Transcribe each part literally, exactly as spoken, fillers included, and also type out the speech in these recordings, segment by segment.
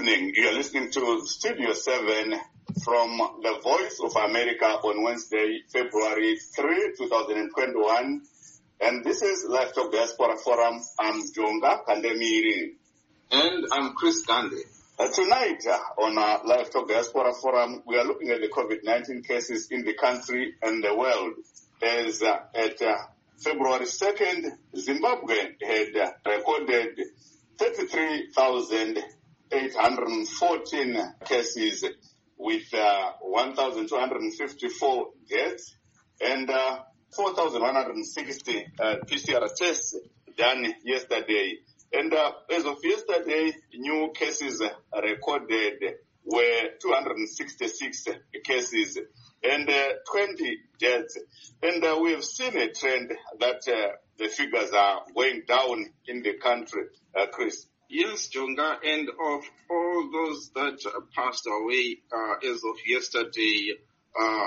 evening. You are listening to Studio seven from the Voice of America on Wednesday, February third, twenty twenty-one. And this is Live Talk Diaspora Forum. I'm Jonga Kandemiri. And I'm Chris Gandhi. Uh, tonight uh, on our Live Talk Diaspora Forum, we are looking at the COVID nineteen cases in the country and the world. As uh, at uh, February second, Zimbabwe had uh, recorded thirty-three thousand eight hundred fourteen cases with uh, one thousand two hundred fifty-four deaths and uh, four thousand one hundred sixty uh, P C R tests done yesterday. And uh, as of yesterday, new cases recorded were two hundred sixty-six cases and uh, twenty deaths. And uh, we have seen a trend that uh, the figures are going down in the country, uh, Chris. Yes, Jonga, and of all those that uh, passed away uh, as of yesterday, uh,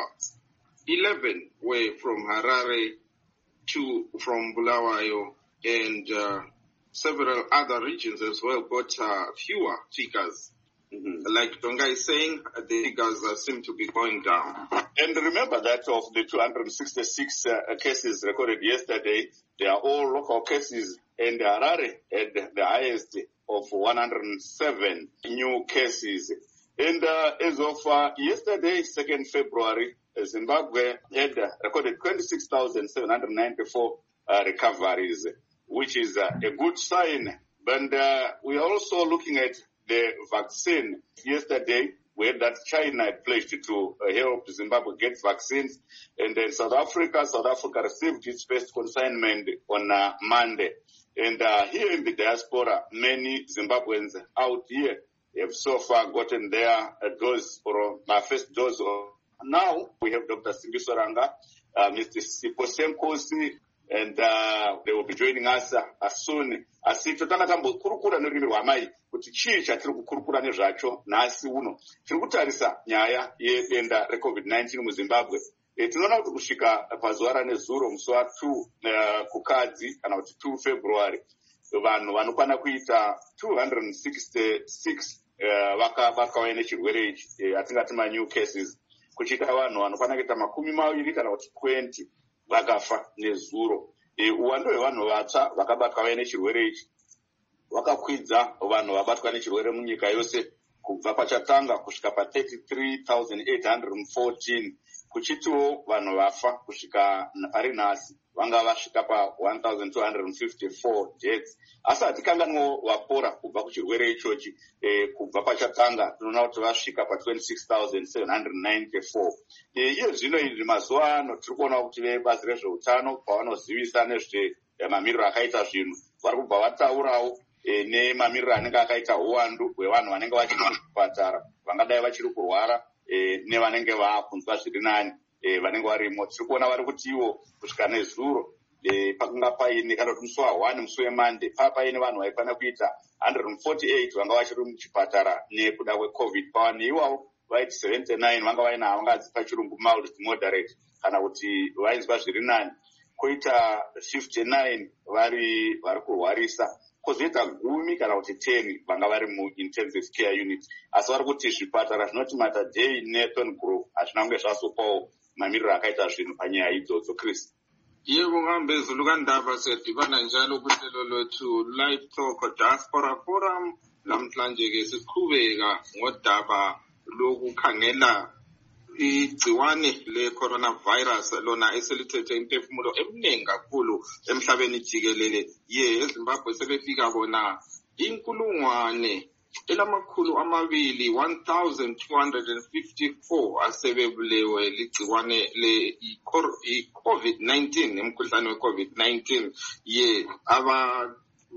eleven were from Harare, two from Bulawayo, and uh, several other regions as well, but uh, fewer figures. Mm-hmm. Like Jonga is saying, the figures uh, seem to be going down. And remember that of the two hundred sixty-six uh, cases recorded yesterday, they are all local cases, and Harare had the highest of one hundred seven new cases. And uh, as of uh, yesterday, second February, Zimbabwe had uh, recorded twenty-six thousand seven hundred ninety-four uh, recoveries, which is uh, a good sign. But uh, we are also looking at the vaccine. Yesterday, we had that China had pledged to uh, help Zimbabwe get vaccines. And then South Africa, South Africa received its first consignment on uh, Monday. And uh, here in the diaspora, many Zimbabweans out here have so far gotten their uh, dose or my first dose. Or now we have Doctor Simbiso Ranga, uh, Mister Siposenkosi, and uh, they will be joining us uh, as soon as it totanga tambo kurukura nerimi rwamai kuti chii chatiri kukurukura nezvacho nhasi uno tiri kutarisa nyaya yedenda recovid nineteen muZimbabwe. E, tinoona kuti kusvika pazuva ranezuro musi wa two uh, kukadzi kana kuti two February vanhu vanokwana kuita two hundred sixty-six uh, vakabatwa nechirwere ichi uh, atingati ma new cases, kuchiita vanhu vanokwana kuita makumi maviri kana kuti twenty vakafa nezuro. E, uwando hwevanhu vatsva vakabatwa nechirwere ichi vakakwidza vanhu vabatwa nechirwere munyika yose kubva pachatanga kusvika pa thirty-three thousand eight hundred fourteen, kuchitiwo vanhu vafa kusvika pari nhasi vanga vasvika pa one thousand two hundred fifty-four deaths. Asi hatikanganwo vapora kubva kuchirwere ichochi eh, kubva pachatanga tinoona kuti vasvika pa twenty-six thousand seven hundred ninety-four. Eh, iye zvino izvi mazuva ano tiri kuona kuti vebazi rezveutano pavanozivisa nezve mamiriro akaita zvinhu vari kubva vataurawo eh, nemamiriro anenge akaita uwandu hwevanhu vanenge vachiri muzvipatara vangadai vachiri kurwara eh, nevanenge vakunzwa zviri nani eh, vanenge varimo. Tiri kuona vari kuti ivo kusvika nezuro eh, pakanga paine kana kuti musi wa one musi weMonday paa paine vanhu vaikwana kuita one hundred forty-eight vanga vachiri muchipatara nekuda kwecovid. Pawane iwavo vaiti seventy-nine vanga vaina vangadzi pachirungu mild to moderate kana kuti vainzwa zviri nani, koita fifty-nine vari vari kurwarisa, kozoita gumi kana kuti ten vanga vari muintensive care unit. Asi vari kuti zvipatara zvinoti Mater Nathan Group hazvina kunge zvazopawo mamiriro akaita zvinhu panyaya idzodzo. Chris. Yebo ngambezulu kandaba siyadibana njalo kuhlelo lwethu Live Talk Diaspora Forum. Namhlanje ke siqhubeka ngodaba lokukhangela igciwane le-coronavirus lona eselithethe imphefumulo eminingi kakhulu emhlabeni jikelele. Ye eZimbabwe sebefika bona inkulungwane elamakhulu amabili one thousand two hundred fifty-four asebebulewe ligciwane le-covid nineteen, emkhuhlane we-covid nineteen. Ye aba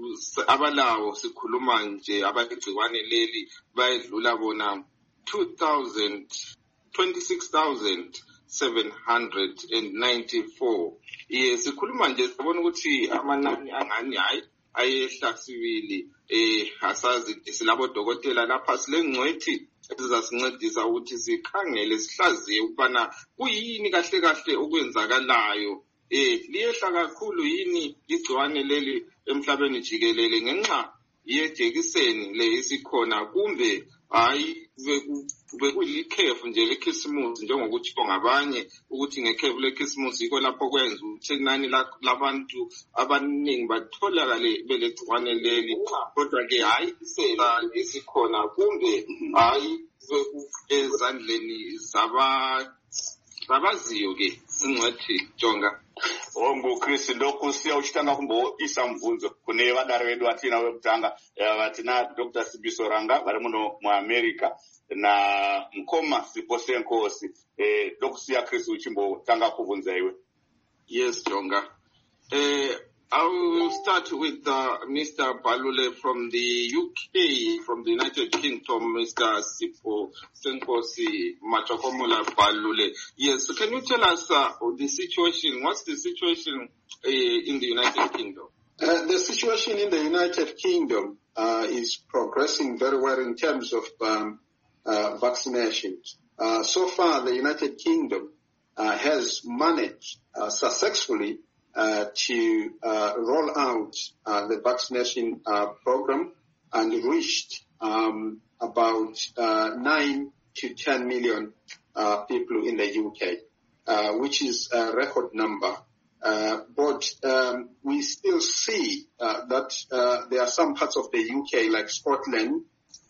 abalawo sikhuluma nje abagciwane leli bayedlula bona two thousand twenty-six thousand seven hundred ninety-four. Ye sikhuluma nje sabona ukuthi amanani angani hayi ayehla sibili. Eh asazi silabo dokotela lapha silengcwethi ezizasincedisa ukuthi sikhangele sihlaziye ukubana kuyini kahle kahle okwenzakalayo. Eh liyehla kakhulu yini igciwane leli emhlabeni jikelele ngenxa yejekiseni le isikhona kumbe hayi bekulikhefu nje lekhisimusi njengokuthi ngabanye ukuthi ngekhefu lekhisimusi yikho lapho kwenza ukuthi inani labantu abaningi batholakale belegciwane leli kodwa ke hayi isela isikhona kumbe hayi ezandleni zaba zabaziyo ke ingcwethi Jonga. Ongo Chris lokhu siyawuchitanga kumbo isamvunzo kune vadari vedu vatina vekutanga vatina Doctor Sibiso Ranga vari muno muAmerica na Mkoma Sipose Nkosi eh lokusiya Chris uchimbo tanga kuvunza iwe. Yes Jonga. Eh I will start with uh, Mister Balule from the U K, from the United Kingdom, Mister Sipo Senkosi Machakomola Balule. Yes, so can you tell us uh, the situation, what's the situation uh, in the United Kingdom? Uh, the situation in the United Kingdom uh, is progressing very well in terms of um, uh, vaccinations. Uh, so far, the United Kingdom uh, has managed uh, successfully Uh, to uh, roll out uh, the vaccination uh, program and reached um, about uh, nine to ten million uh, people in the U K, uh, which is a record number. Uh, but um, we still see uh, that uh, there are some parts of the U K, like Scotland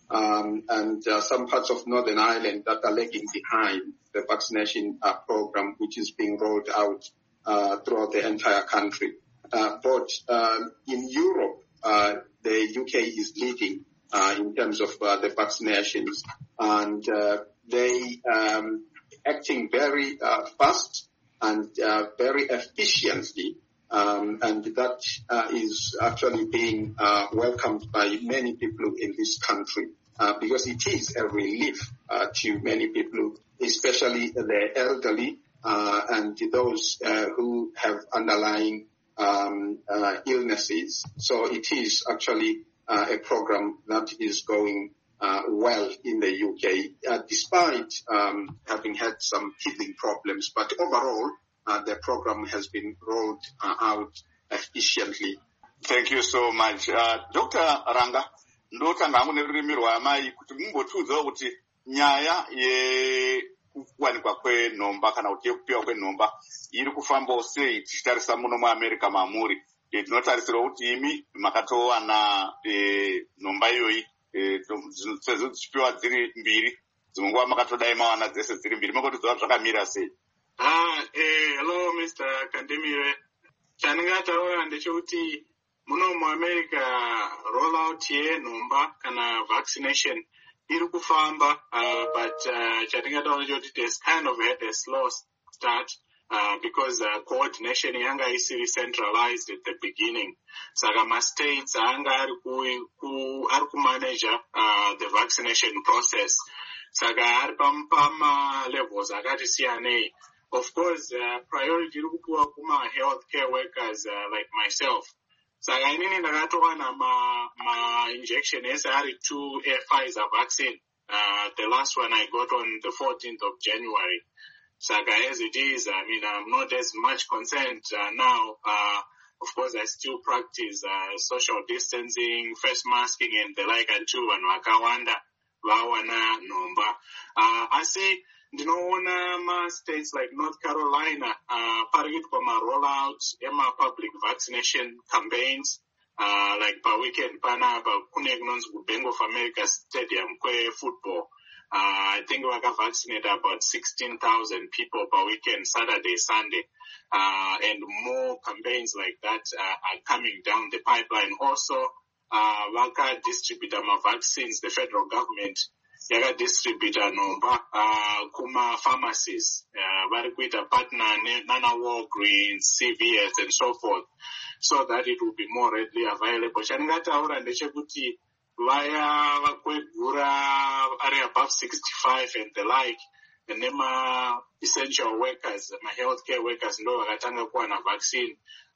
um, and uh, some parts of Northern Ireland, that are lagging behind the vaccination uh, program, which is being rolled out Uh, throughout the entire country. Uh, but uh, in Europe, uh, the U K is leading uh, in terms of uh, the vaccinations, and uh, they um, acting very uh, fast and uh, very efficiently, um, and that uh, is actually being uh, welcomed by many people in this country uh, because it is a relief uh, to many people, especially the elderly, Uh, and those uh, who have underlying um, uh, illnesses. So it is actually uh, a program that is going uh, well in the U K, uh, despite um, having had some teething problems. But overall, uh, the program has been rolled uh, out efficiently. Thank you so much. Uh, Doctor Ranga, ndotanga hangu nerurimi rwamai kuti mungotudzawo kuti nyaya ye kuwanikwa kwenomba kana kuti yekupiwa kwenomba iri kufambawo sei tichitarisa muno muAmerica mamuri. Tinotarisira kuti imi makatowana nomba iyoyi sezvo dzichipiwa dziri mbiri, dzimwe nguva makatodai mawana dzese dziri mbiri, makatodzoa zvakamira sei? Ah, eh, hello Mister Kandemire. Chaningataura ndechekuti muno muAmerica rollout yenomba kana vaccination iri kufamba, uh, but uh, chatingataura ndechekuti there's kind of had a slow start uh, because uh, coordination yanga isiri centralized at the beginning. Saka ma states anga ari ku ku ari ku manage uh, the vaccination process. Saka ari pama levels akati siyanei. Of course, uh, priority iri kupuwa kuma healthcare workers uh, like myself. Saka inini ndakatowana ma ma injection ese ari two Pfizer vaccine. Uh, the last one I got on the fourteenth of January. Saka as it is, I mean, I'm not as much concerned uh, now. Uh, of course, I still practice uh, social distancing, face masking, and the like until when wakawanda wawana nomba. Uh, I see. Ndinoona ma states like North Carolina uh parikuitwa ma rollouts ema public vaccination campaigns uh like per weekend panapa kune kunonzi kuBank of America Stadium kwe football. uh I think waka vaccinate about sixteen thousand people per weekend, Saturday, Sunday, uh and more campaigns like that uh, are coming down the pipeline. Also uh waka distribute my vaccines, the federal government yaka distributor nomba uh, kuma pharmacies uh, vari kuita partner nana Walgreens, C V S and so forth, so that it will be more readily available. Chandingataura ndechekuti vaya vakwegura ari above sixty-five and the like, and nema essential workers, ma healthcare workers ndo vakatanga kuwana vaccine.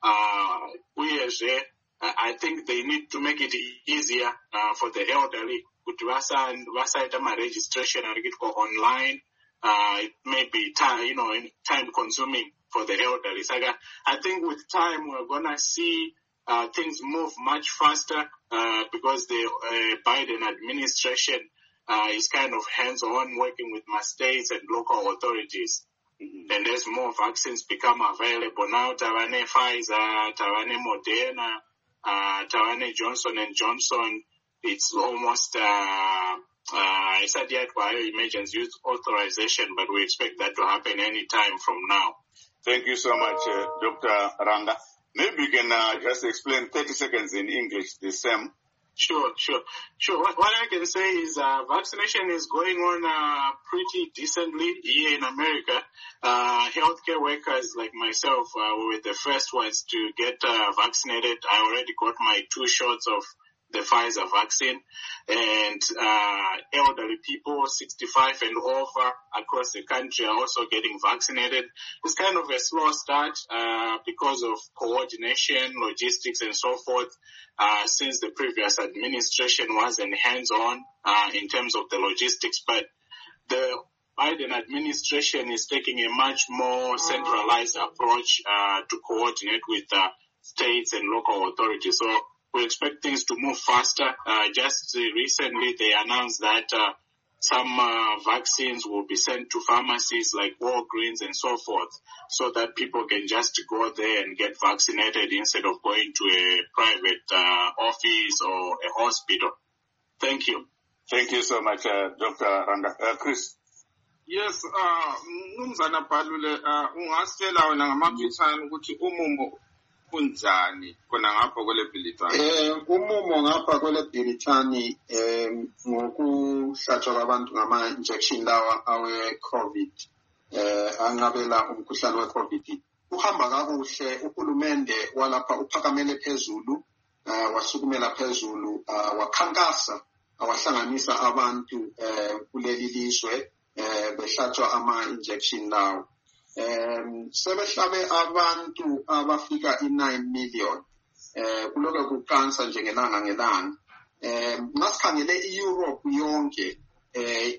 uh uyezve I think they need to make it easier uh, for the elderly kuti vasaita ma-registration ari kuitwa online. Uh, it may be time, you know, time consuming for the elderly. Saka I think with time we're gonna see uh, things move much faster uh, because the uh, Biden administration uh, is kind of hands-on, working with my states and local authorities. Mm-hmm. And as more vaccines become available now, Tavane Pfizer, Tavane Moderna, uh, Tavane Johnson and Johnson, it's almost uh, uh, it's at yet bioemergency use authorization, but we expect that to happen any time from now. Thank you so much, uh, Doctor Ranga. Maybe you can uh, just explain thirty seconds in English the same. Sure, sure, sure. What, what I can say is uh, vaccination is going on uh, pretty decently here in America. Uh, healthcare workers like myself uh, were the first ones to get uh, vaccinated. I already got my two shots of the Pfizer vaccine, and uh, elderly people sixty-five and over across the country are also getting vaccinated. It's kind of a slow start uh, because of coordination, logistics, and so forth, uh, since the previous administration wasn't hands-on uh, in terms of the logistics, but the Biden administration is taking a much more centralized approach uh, to coordinate with uh, states and local authorities. So we expect things to move faster. Uh, just uh, recently they announced that uh, some uh, vaccines will be sent to pharmacies like Walgreens and so forth, so that people can just go there and get vaccinated instead of going to a private uh, office or a hospital. Thank you. Thank you so much, uh, Doctor Ranga. Uh, Chris. Yes, uh, Mnumzana Palule, uh, ungasitshela wena ngamafitshane ukuthi umumo kunjani khona ngapha kwele Bhilitane? Eh, umumo ngapha kwele Bhilitane eh ngokuhlatshwa kwabantu ngama injection lawa awe COVID eh angabela umkhuhlane we COVID uhamba kakuhle. Uhulumende walapha uphakamele phezulu, uh, wasukumela phezulu, uh, wakhankasa, awahlanganisa abantu eh kuleli lizwe eh behlatshwa ama injection lawo. Um, sebehlabe abantu abafika i-nine million eh kuloke kuqansa nje ngelanga ngelanga. Um masikhangele i-Europe yonke, eh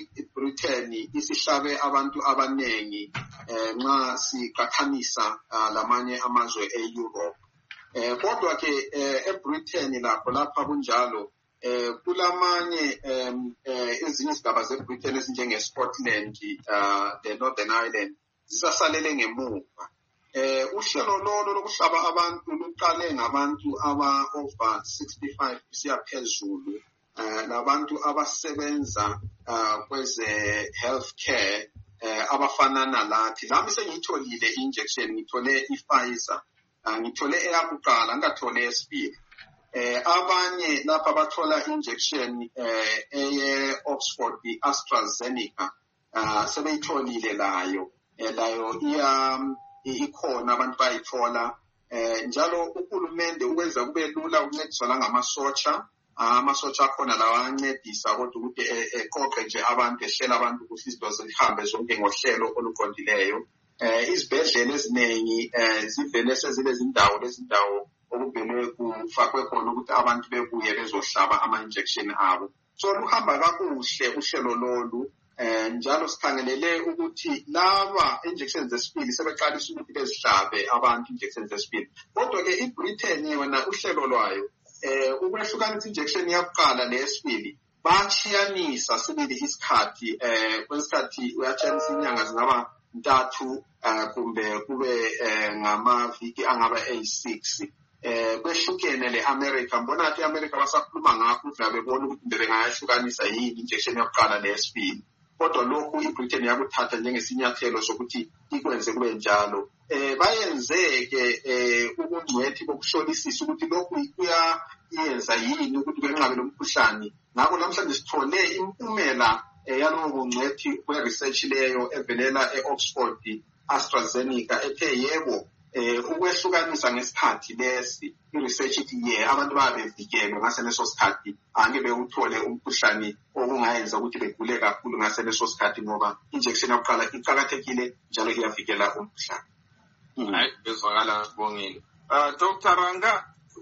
i-Britain isihlabe abantu abanengi eh nxa siqathanisa uh, lamanye amazwe e-Europe. Eh kodwa ke eh, e-Britain lapho lapha kunjalo eh kulamanye um eh ezinye izigaba ze-Britain ezinjenge Scotland, uh, the Northern Ireland zisasalele ngemuva. Eh uhlelo lolo lokuhlaba abantu luqale ngabantu aba over sixty-five kusiya phezulu, eh labantu abasebenza uh, kweze healthcare eh abafana nalathi. Lami sengitholile injection, ngithole i-Pfizer, uh, ngithole eyakuqala ngathole esibili. Eh abanye lapha bathola injection eh eye Oxford i-AstraZeneca, uh, sebeyitholile layo. Layo iya ikhona abantu bayithola. Eh njalo uhulumende ukwenza kube lula ukuncediswa la ngamasotsha, amasotsha akhona lawa ancedisa kodwa ukuthi eqoqe nje abantu, ehlela abantu ukuthi izinto zihambe zonke ngohlelo oluqondileyo. Eh izibhedlela eziningi eh zivele sezibe zindawo lezindawo okuvele kufakwe khona ukuthi abantu bebuye bezohlaba ama injection abo. So luhamba kakuhle uhlelo lolu. Eh njalo sikhangelele ukuthi laba injections zesibili sebeqalisa ukuthi bezihlabe abantu injections zesibili. Kodwa ke iBritain yona uhlelo lwayo eh ukwehlukanisa injection yakuqala neyesibili bachiyanisa sibili isikhathi, eh kwesikhathi uyachiyanisa inyanga zingaba ntathu uh, kumbe kube eh, ngamaviki angaba eighty-six. Eh kwehlukene le-America, mbona athi i-America basakhuluma ngakho ukuthi bebona ukuthi bengayahlukanisa yini injection yakuqala neyesibili. Kodwa lokhu iBritain yakuthatha njengesinyathelo sokuthi ikwenze kube njalo. Eh bayenzeke eh ubungcwethi bokuhlolisisa ukuthi lokhu kuyayenza yini ukuthi benqabe lomkhuhlane. Ngakho namhlanje sithole impumela yalowo bungcwethi kwe-research leyo evelela e-Oxford AstraZeneca ethe yebo eh ukwehlukanisa ngesikhathi lesi i-research ithi ye abantu babevikelwe ngaseneso sikhathi angeke bewuthole umkhuhlane okungayenza ukuthi begule kakhulu ngaseneso sikhathi ngoba injection yakuqala iqhakathekile njalo iyavikela umkhuhlane. Hayi bezwakala sibongile. Uh, Doctor Ranga,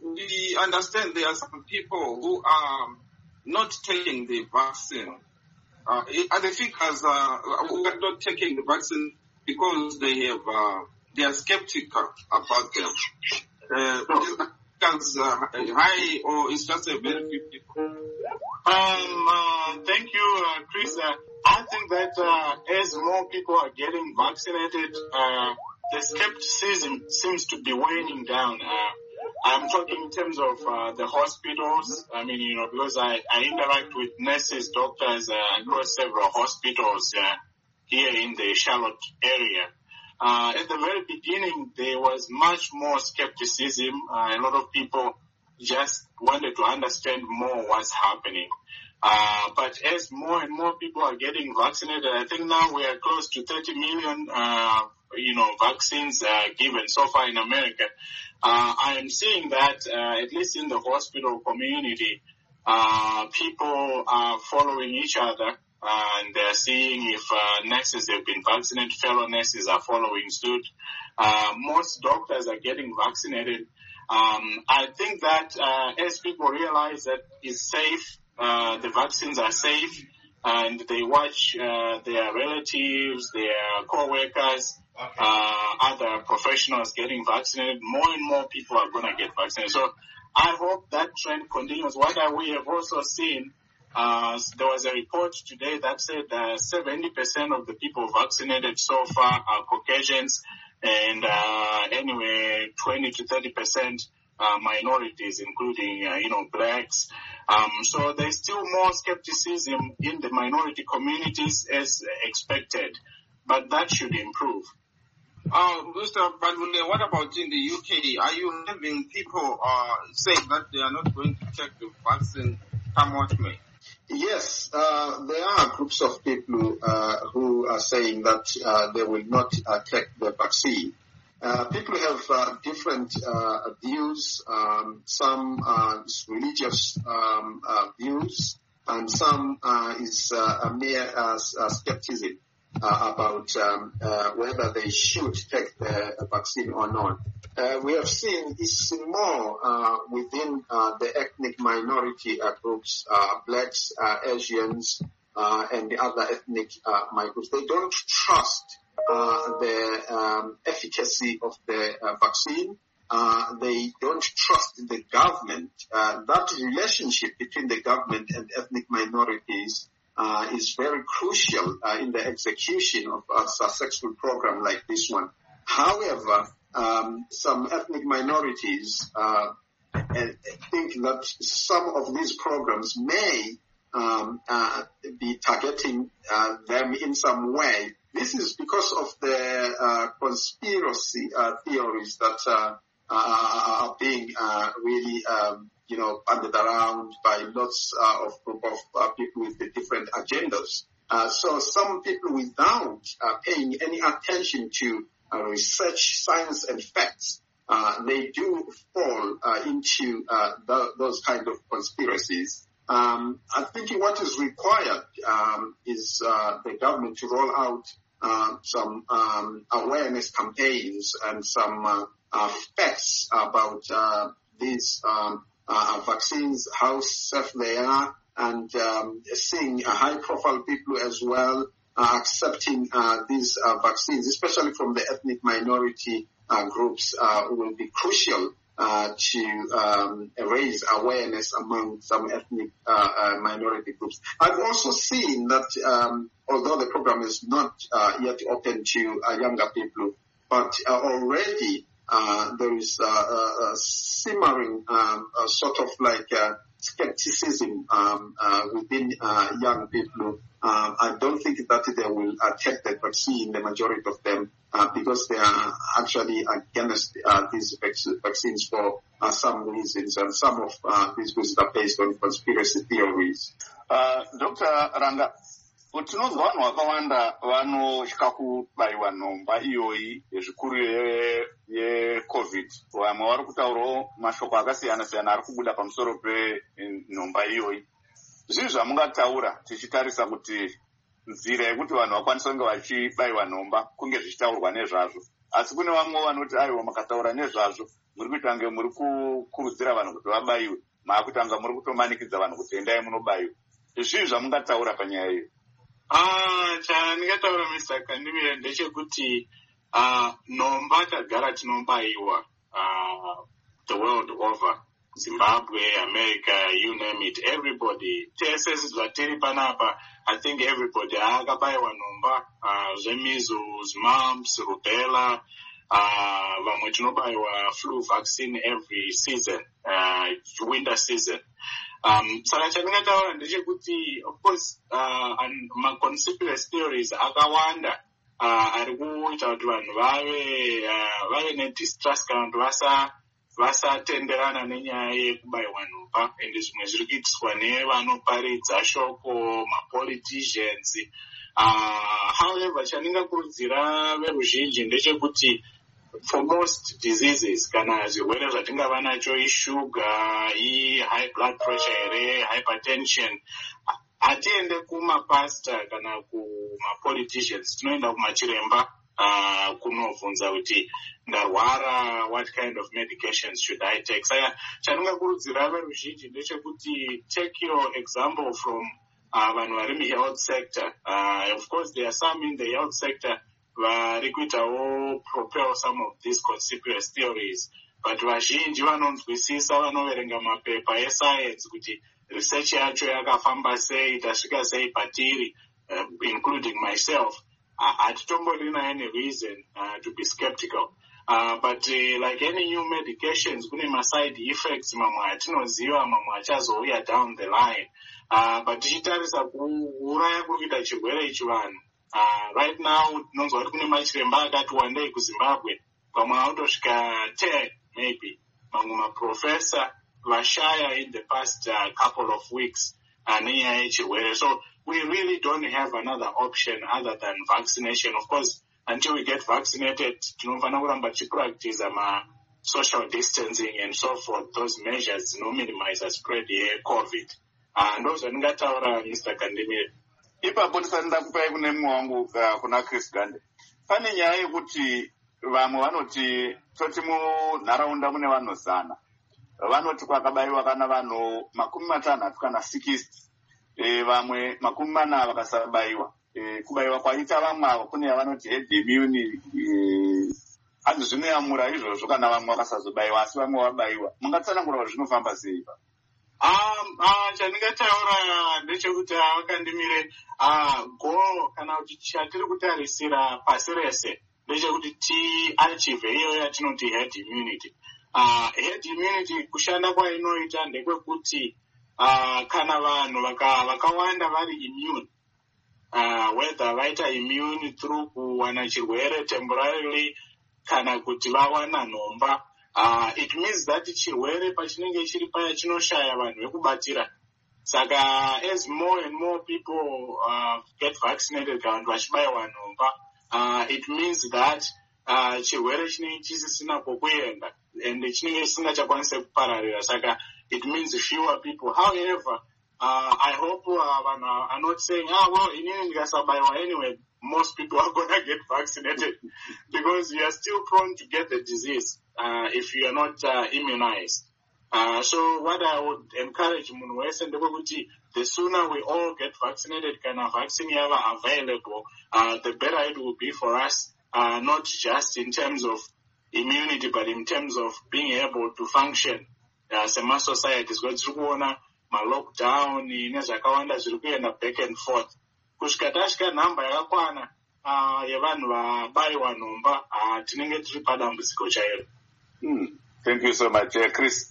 we understand there are some people who are not taking the vaccine. Uh, are the figures uh, who are not taking the vaccine because they have uh, they are skeptical about them. Uh, numbers uh, high, or it's just a very few people? Um, uh, thank you, uh, Chris. Uh, I think that uh, as more people are getting vaccinated, uh, the skepticism seems to be waning down. Uh, I'm talking in terms of uh, the hospitals. I mean, you know, because I, I interact with nurses, doctors uh, across several hospitals uh, here in the Charlotte area. Uh, at the very beginning, there was much more skepticism. Uh, a lot of people just wanted to understand more what's happening. Uh, but as more and more people are getting vaccinated, I think now we are close to thirty million, uh, you know, vaccines uh, given so far in America. Uh, I am seeing that, uh, at least in the hospital community, uh, people are following each other, uh, and they're seeing if uh, nurses have been vaccinated, fellow nurses are following suit. Uh, most doctors are getting vaccinated. Um, I think that uh, as people realize that it's safe, uh, the vaccines are safe, and they watch uh, their relatives, their co-workers, uh, other professionals getting vaccinated, more and more people are going to get vaccinated. So I hope that trend continues. What we have also seen, uh, there was a report today that said uh, seventy percent of the people vaccinated so far are Caucasians, and uh, anyway, twenty to thirty percent uh, minorities, including, uh, you know, blacks. Um, so there's still more skepticism in the minority communities as expected, but that should improve. Uh, Mister Badule, what about in the U K? Are you having people uh, saying that they are not going to take the vaccine come what may? Yes, uh, there are groups of people uh, who are saying that uh, they will not uh, take the vaccine. Uh, people have uh, different uh, views. Um, some uh, is religious um, uh, views, and some uh, is uh, a mere uh, uh, skepticism uh, about um, uh, whether they should take the vaccine or not. Uh, we have seen it's more uh, within uh, the ethnic minority uh, groups, uh, blacks, uh, Asians, uh, and the other ethnic uh, minorities. They don't trust uh, the um, efficacy of the uh, vaccine. Uh, they don't trust the government. Uh, that relationship between the government and ethnic minorities uh, is very crucial uh, in the execution of a successful program like this one. However, Um, some ethnic minorities uh, think that some of these programs may um, uh, be targeting uh, them in some way. This is because of the uh, conspiracy uh, theories that uh, are being uh, really, um, you know, banded around by lots uh, of group of uh, people with the different agendas. Uh, so some people, without uh, paying any attention to Uh, research, science, and facts, uh, they do fall uh, into uh, the, those kind of conspiracies. Um, I think what is required um, is uh, the government to roll out uh, some um, awareness campaigns and some uh, uh, facts about uh, these um, uh, vaccines, how safe they are, and um, seeing uh, high-profile people as well Uh, accepting uh, these uh, vaccines, especially from the ethnic minority uh, groups, uh, will be crucial uh, to um, raise awareness among some ethnic uh, uh, minority groups. I've also seen that um, although the program is not uh, yet open to uh, younger people, but uh, already uh, there is uh, a, a simmering um, a sort of like uh, skepticism um, uh, within uh, young people. Uh, I don't think that they will uh, take the vaccine, the majority of them, uh, because they are actually against uh, these vac- vaccines for uh, some reasons, and some of uh, these reasons are based on conspiracy theories. Uh, Doctor Ranga, tinonzwa vanhu vakawanda vanosvika kubaiwa nhomba iyoyi yezvikuru yecovid. Vamwe vari kutaurawo mashoko akasiyana-siyana ari kubuda pamusoro penhomba iyoyi. Zvinhu zvamungataura tichitarisa kuti nzira yekuti vanhu vakwanisa kunge vachibaiwa nhomba kunge zvichitaurwa nezvazvo, asi kune vamwe vanoti aiwa makataura nezvazvo muri kuita kunge muri kukurudzira vanhu kuti vabaiwe, maakutanga muri kutomanikidza vanhu kuti endai munobaiwa. Zvinhu zvamungataura panyaya iyo? Ah, chandingataura Mister Kandimire ndechekuti ah nhomba tagara tinobaiwa. Ah the world over. Zimbabwe, America, you name it, everybody. T S S zvatiri panapa, I think everybody akabayiwa nhomba, uh, measles, mumps, rubella, uh, vamwe tinobayiwa flu vaccine every season, uh, winter season. Um, saka chandingataura ndechekuti, of course, uh, and ma-conspiracy theories akawanda, uh, ari kuita kuti vanhu vave, uh, vave ne-distrust kana kuti vasa vasatenderana nenyaya yekubayiwa nhomba, ende zvimwe zviri kuitiswa nevanoparidza shoko, ma-politicians. Uh, however, chandingakurudzira veruzhinji ndechekuti for most diseases, kana zvirwere zvatingava nacho ishuga, i-high blood pressure here, hypertension, hatiende kumapasta kana kuma-politicians, tinoenda kumachiremba uh, kunovhunza kuti ndarwara, what kind of medications should I take? Saka chandingakurudzira veruzhinji ndechekuti take your example from uh, vanhu vari muhealth sector. Uh, of course, there are some in the health sector vari kuitawo propel some of these conspiracy theories, but vazhinji vanonzwisisa, vanoverenga mapepa escience kuti research yacho yakafamba sei, tasvika sei patiri, uh, including myself. Hatitomborina uh, any reason uh, to be skeptical. Uh, but uh, like any new medications, kune ma-side effects, mamwe atinoziva, mamwe achazouya down the line. Uh, but tichitarisa kuuraya kuri kuita chirwere ichi vanhu. Uh, right now, tinonzwa kuti kune machiremba akati wandei kuZimbabwe, pamwe autosvika ten maybe, mamwe maprofessor vashaya in the past uh, couple of weeks uh, nenyaya yechirwere. So we really don't have another option other than vaccination. Of course, until we get vaccinated, tinofana kuramba tichipractice ma-social distancing and so forth, those measures no minimize the spread ye-COVID. Uh, ndo zvandingataura Mister Kandemire. Ipapo tisanda kupai kune mumwe wangu uh, kuna Chris Gande. Pane nyaya yekuti vamwe vanoti toti munharaunda mune vanhu zana. Vanoti kwakabayiwa kana vanhu makumi matanhatu kana sixty. E, vamwe makumi mana vakasabayiwa. E, kubayiwa kwaita vamwe avo kune yavanoti herd immunity, e, hanzi zvinoyamura izvozvo kana vamwe vakasazobayiwa asi vamwe vabayiwa. Mungatsanangura zvinofamba sei ipa? Um, uh, chandingataura ndechekuti Vakandemire, uh, goal kana kuti chatiri kutarisira pasi rese ndechekuti tiachieve iyo yatinoti herd immunity. Uh, herd immunity kushanda kwainoita ndekwekuti uh, kana vanhu vakawanda vari immune, uh, whether vaita immune through kuwana chirwere temporarily kana kuti vawana nhomba, uh, it means that chirwere pachinenge chiri paya chinoshaya vanhu vekubatira. Saka as more and more people uh, get vaccinated kana vanhu vachibayiwa nhomba, uh, it means that uh, chirwere chinenge chisisina kwekuenda ende chinenge chisingachakwanise kupararira. Saka it means fewer people. However, uh, I hope uh, vanhu are not saying, ah, well, inini ndikasabayiwa anyway, most people are going to get vaccinated because you are still prone to get the disease uh, if you are not uh, immunized. Uh, so what I would encourage munhu wese ndekuti the sooner we all get vaccinated, kana vaccine yava available, uh, the better it will be for us, uh, not just in terms of immunity, but in terms of being able to function as a society. So tiri kuona ma-lockdown nezvakawanda zviri kuenda back and forth. Kusvika tasvika nhamba yakakwana uh, yevanhu vabayiwa nhomba, uh, tinenge tiri padambudziko chairo. Hmm. Thank you so much, uh, Chris.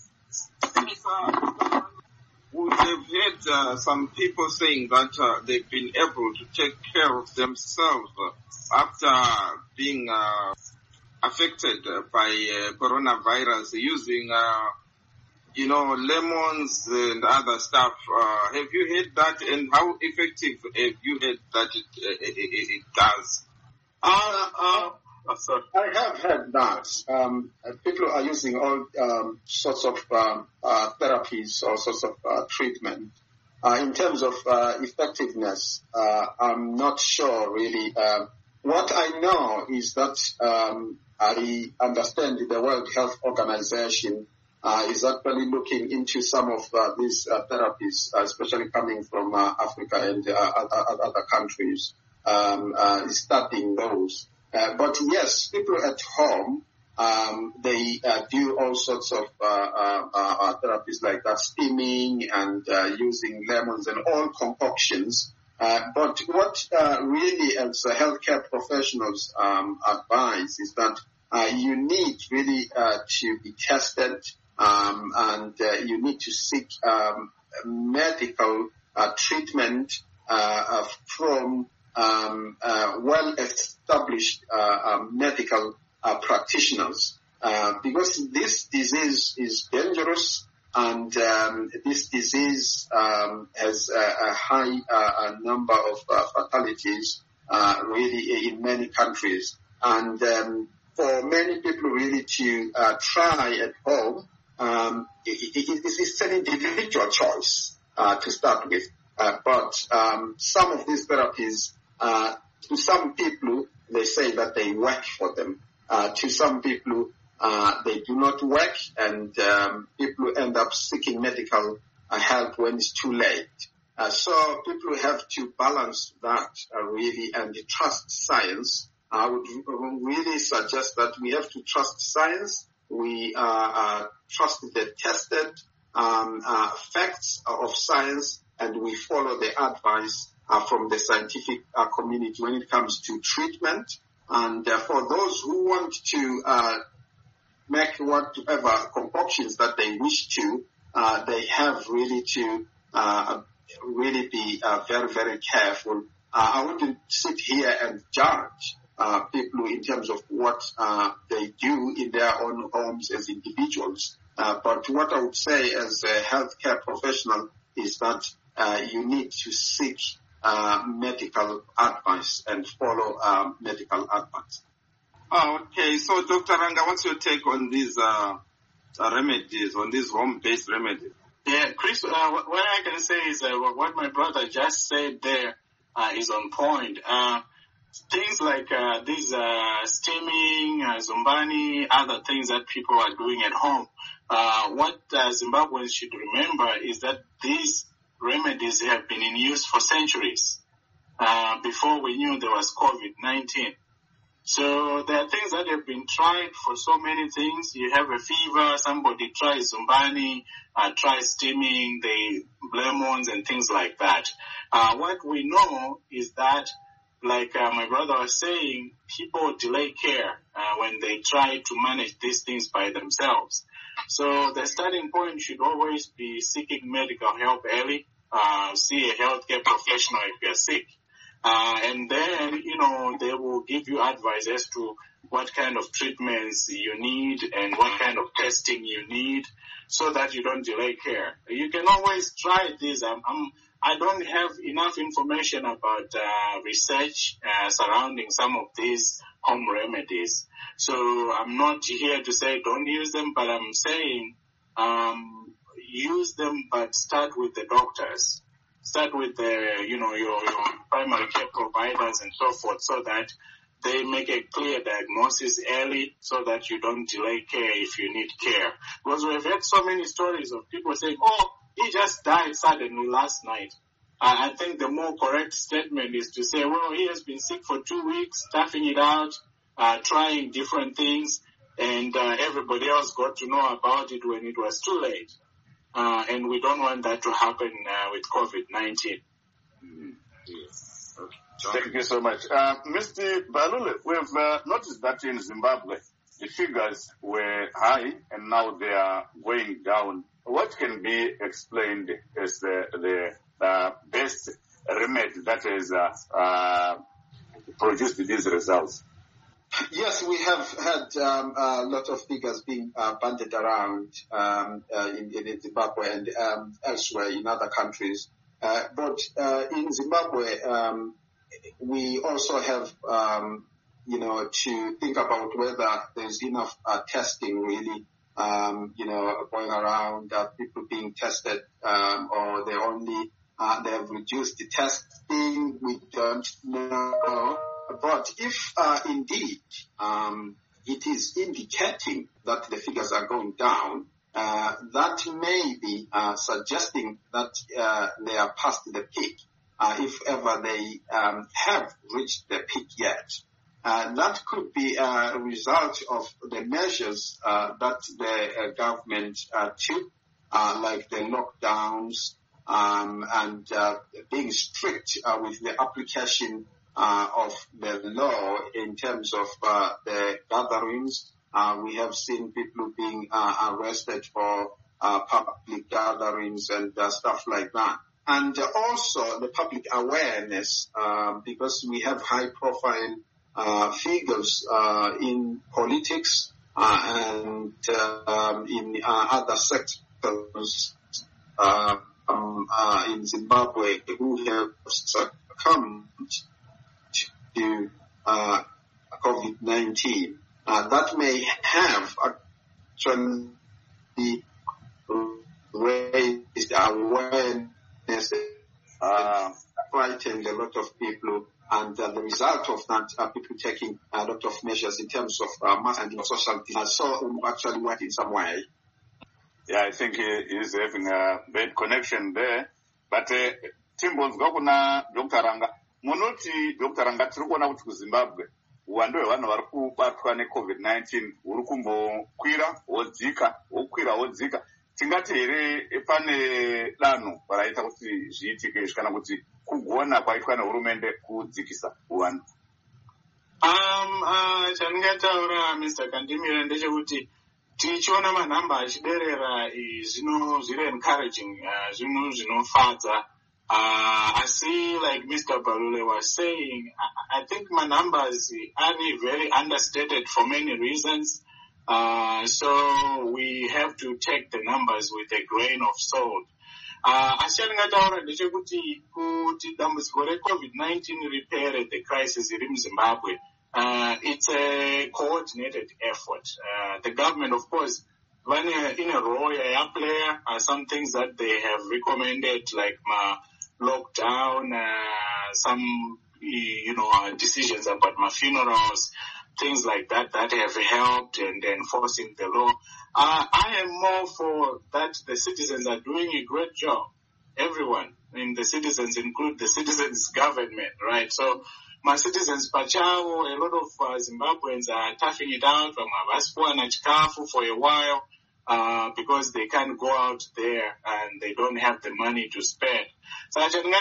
We have heard uh, some people saying that uh, they've been able to take care of themselves uh, after being uh, affected uh, by uh, coronavirus using, uh, you know, lemons and other stuff. Uh, have you heard that, and how effective have you heard that it, uh, it, it does? Uh, uh, I have heard that. Um, people are using all um, sorts of um, uh, therapies, all sorts of uh, treatment. Uh, in terms of uh, effectiveness, uh, I'm not sure really. Uh, what I know is that um, I understand the World Health Organization uh, is actually looking into some of uh, these uh, therapies, uh, especially coming from uh, Africa and uh, other, other countries, um, uh, studying those. Uh, but yes, people at home Um, they uh, do all sorts of uh, uh, uh, therapies like that, steaming and uh, using lemons and all concoctions. Uh, but what uh, really, as uh, healthcare professionals um, advise, is that uh, you need really uh, to be tested, um, and uh, you need to seek um, medical uh, treatment uh, uh, from um, uh, well-established uh, uh, medical Uh, practitioners, uh, because this disease is dangerous, and um, this disease um, has a, a high uh, a number of uh, fatalities uh, really in many countries. And um, for many people really to uh, try at home, um, it, it, it's an individual choice uh, to start with. Uh, but um, some of these therapies, uh, to some people, they say that they work for them. Uh, to some people, uh, they do not work, and um, people end up seeking medical uh, help when it's too late. Uh, so people have to balance that uh, really and trust science. I would really suggest that we have to trust science. We uh, uh, trust the tested um, uh, facts of science, and we follow the advice uh, from the scientific uh, community when it comes to treatment. And uh, for those who want to uh, make whatever concoctions that they wish to, uh, they have really to uh, really be uh, very, very careful. Uh, I wouldn't sit here and judge uh, people in terms of what uh, they do in their own homes as individuals. Uh, but what I would say as a healthcare professional is that uh, you need to seek Uh, medical advice and follow uh, medical advice. Oh, okay. So, Doctor Ranga, what's your take on these uh, uh, remedies, on these home-based remedies? Yeah, Chris, uh, what I can say is uh, what my brother just said there uh, is on point. Uh, things like uh, these uh, steaming, uh, zumbani, other things that people are doing at home, uh, what uh, Zimbabweans should remember is that these remedies have been in use for centuries, uh, before we knew there was COVID nineteen. So there are things that have been tried for so many things. You have a fever, somebody tries zumbani, uh, tries steaming, the lemons and things like that. Uh, what we know is that, like uh, my brother was saying, people delay care uh, when they try to manage these things by themselves. So the starting point should always be seeking medical help early. Uh, see a healthcare professional if you're sick. Uh, and then, you know, they will give you advice as to what kind of treatments you need and what kind of testing you need so that you don't delay care. You can always try this. I'm, I'm, I don't have enough information about uh, research uh, surrounding some of these home remedies. So I'm not here to say don't use them, but I'm saying um, use them, but start with the doctors. Start with the, you know, your, your primary care providers and so forth, so that they make a clear diagnosis early, so that you don't delay care if you need care. Because we've had so many stories of people saying, "Oh, he just died suddenly last night." Uh, I think the more correct statement is to say, "Well, he has been sick for two weeks, toughing it out, uh, trying different things, and uh, everybody else got to know about it when it was too late." Uh, and we don't want that to happen uh, with COVID nineteen. Mm, yes. Okay. Thank you so much. Uh, Mister Balule, we've uh, noticed that in Zimbabwe, the figures were high and now they are going down. What can be explained as the, the uh, best remedy that has uh, uh, produced these results? Yes, we have had um, a lot of figures being uh, bandied around um, uh, in, in Zimbabwe and um, elsewhere in other countries. Uh, but uh, in Zimbabwe, um, we also have, um, you know, to think about whether there's enough uh, testing really, um, you know, going around, uh, people being tested, um, or they only uh, they have reduced the testing. We don't know. But if uh, indeed um, it is indicating that the figures are going down, uh, that may be uh, suggesting that uh, they are past the peak, uh, if ever they um, have reached the peak yet. Uh, that could be a result of the measures uh, that the uh, government uh, took, uh, like the lockdowns um, and uh, being strict uh, with the application uh, of the law in terms of uh, the gatherings. Uh, we have seen people being uh, arrested for uh, public gatherings and uh, stuff like that. And uh, also the public awareness, uh, because we have high-profile uh, figures uh, in politics uh, and uh, um, in uh, other sectors uh, um, uh, in Zimbabwe who have succumbed to uh, COVID nineteen. Uh, that may have actually raised awareness, uh, frightened a lot of people, and uh, the result of that are people taking a lot of measures in terms of uh, mass and social distance. So actually work in some way. Yeah, I think he is having a bad connection there. But uh, timbonzwa kuna Doctor Ranga. Munoti Doctor Ranga tiri kuona kuti kuZimbabwe uwando hwevanhu vari kubatwa necovid nineteen huri kumbokwira wodzika wokwira wodzika. Tingati here pane danho raita kuti zviitike kana kuti kugona kwaitwa nehurumende kudzikisa uwando. Um, uh, chandingataura Mister Kandimire ndechekuti tichiona manhamba achiderera zvino zviri encouraging, uh, zvinhu zvinofadza. Uh, I see, like Mister Balule was saying, I, I think my numbers are very understated for many reasons. Uh, so we have to take the numbers with a grain of salt. Uh, Asiyangataura ndechekuti kuti dambudziko re-COVID nineteen ripere the crisis iri muZimbabwe. Uh, it's a coordinated effort. Uh, the government, of course, when in a role, a player, uh, some things that they have recommended, like my lockdown, uh, some, you know, uh, decisions about my funerals, things like that, that have helped in enforcing the law. Uh, I am more for that the citizens are doing a great job. Everyone, I mean, the citizens include the citizens' government, right? So, my citizens, Pachao, a lot of uh, Zimbabweans are toughing it out for a while uh, because they can't go out there and they don't have the money to spend. So,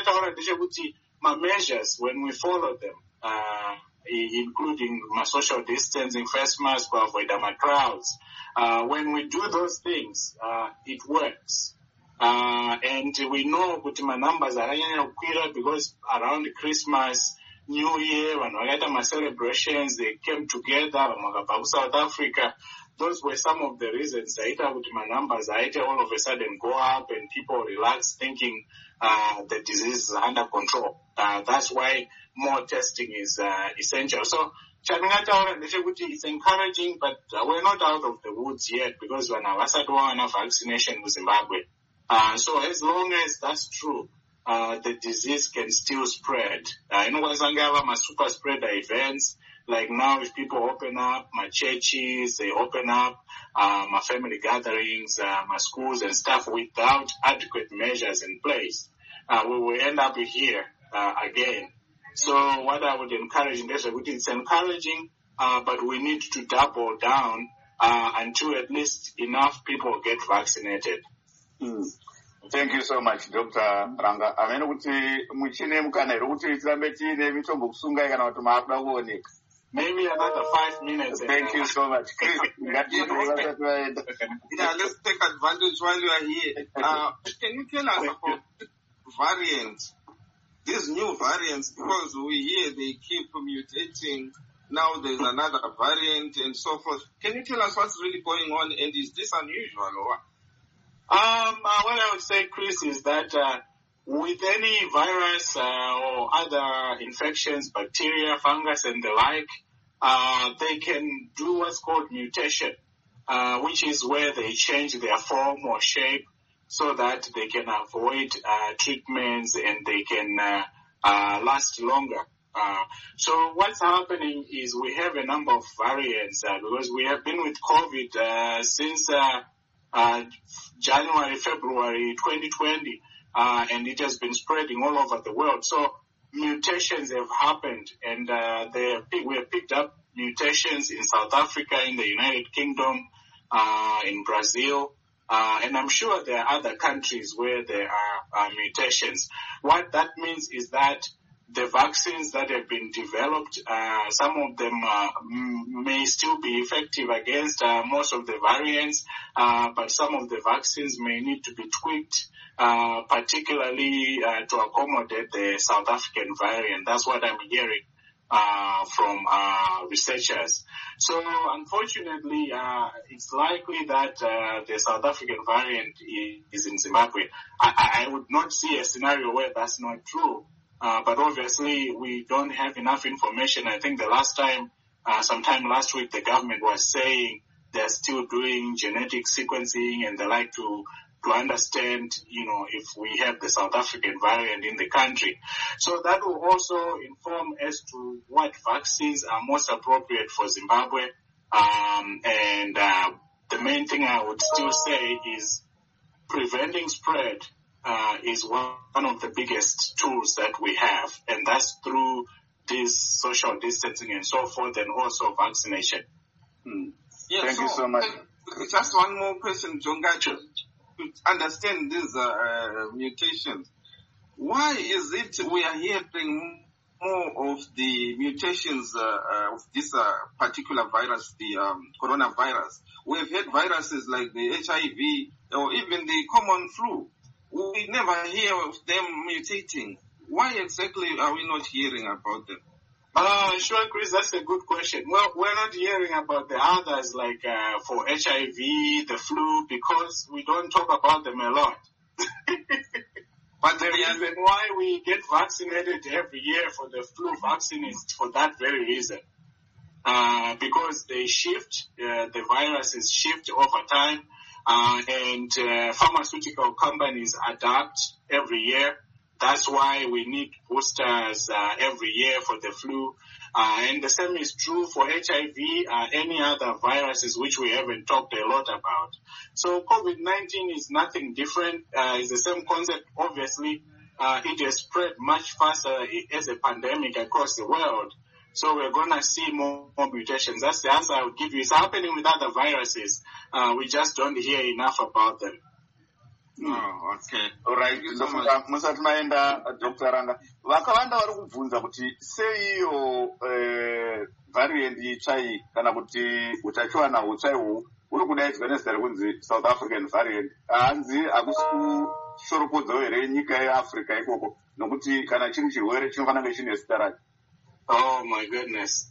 my measures, when we follow them, uh, including my social distancing, face mask to avoid my crowds, uh, when we do those things, uh, it works. Uh, and we know that my numbers are because around Christmas, New Year, when we had my celebrations, they came together, South Africa. Those were some of the reasons that my numbers all of a sudden go up and people relax thinking uh, the disease is under control. Uh, that's why more testing is uh, essential. So, it's encouraging, but uh, we're not out of the woods yet because when I was at one vaccination with Zimbabwe. Uh, so as long as that's true, Uh, the disease can still spread. Uh, you know, my super spreader events, like now if people open up, my churches, they open up, uh, my family gatherings, uh, my schools and stuff without adequate measures in place, uh, we will end up here, uh, again. So what I would encourage in this, it's encouraging, uh, but we need to double down, uh, until at least enough people get vaccinated. Mm. Thank you so much, Doctor Ranga. Amene kuti muchine mukana iri kuti tirambe tiine mitombo kusunga kana kuti maakuda kuoneka. Maybe another five minutes. Thank you so much, Chris. Yeah, let's take advantage while you are here. Uh, can you tell us about variants? These new variants, because we hear they keep mutating. Now there's another variant and so forth. Can you tell us what's really going on, and is this unusual or what? Um, uh, what I would say, Chris, is that uh, with any virus uh, or other infections, bacteria, fungus, and the like, uh, they can do what's called mutation, uh, which is where they change their form or shape so that they can avoid uh, treatments and they can uh, uh, last longer. Uh, so what's happening is we have a number of variants uh, because we have been with COVID uh, since uh, uh, January, February twenty twenty, uh, and it has been spreading all over the world. So mutations have happened, and uh, they have, we have picked up mutations in South Africa, in the United Kingdom, uh, in Brazil, uh, and I'm sure there are other countries where there are uh, mutations. What that means is that the vaccines that have been developed, uh, some of them uh, m- may still be effective against uh, most of the variants, uh, but some of the vaccines may need to be tweaked, uh, particularly uh, to accommodate the South African variant. That's what I'm hearing uh, from uh, researchers. So unfortunately, uh, it's likely that uh, the South African variant is in Zimbabwe. I, I would not see a scenario where that's not true. Uh, but obviously, we don't have enough information. I think the last time, uh, sometime last week, the government was saying they're still doing genetic sequencing and they like to, to understand, you know, if we have the South African variant in the country. So that will also inform as to what vaccines are most appropriate for Zimbabwe. Um, and uh, the main thing I would still say is preventing spread Uh, is one of the biggest tools that we have, and that's through this social distancing and so forth, and also vaccination. Hmm. Yeah, Thank so, you so much. Uh, just one more question, Jongacho. To understand these uh, uh, mutations, why is it we are hearing more of the mutations uh, uh, of this uh, particular virus, the um, coronavirus? We've had viruses like the H I V or even the common flu. We never hear of them mutating. Why exactly are we not hearing about them? Uh, sure, Chris, that's a good question. Well, we're not hearing about the others like uh, for H I V, the flu, because we don't talk about them a lot. But the reason why we get vaccinated every year for the flu vaccine is for that very reason. Uh, because they shift, uh, the viruses shift over time. Uh, and uh, pharmaceutical companies adapt every year. That's why we need boosters uh, every year for the flu. Uh, and the same is true for H I V, uh, any other viruses which we haven't talked a lot about. So COVID nineteen is nothing different. Uh, it's the same concept. Obviously, uh, it has spread much faster as a pandemic across the world. So we're going to see more, more mutations. That's the answer I would give you. It's happening with other viruses. Uh, we just don't hear enough about them. Oh, okay. All right. Ndofunga musati maenda Doctor Ranga. Vakawanda vari kubvunza kuti sei iyo eh, variant itsva iyi kana kuti utachiwana hutsva ihwu uri kudaidzwa nezita rekunzi South African variant. Hanzi hakusi kushorokodzawo here nyika yeAfrica ikoko nokuti kana chiri chirwere chinofanira kunge chine zita racho. Oh my goodness.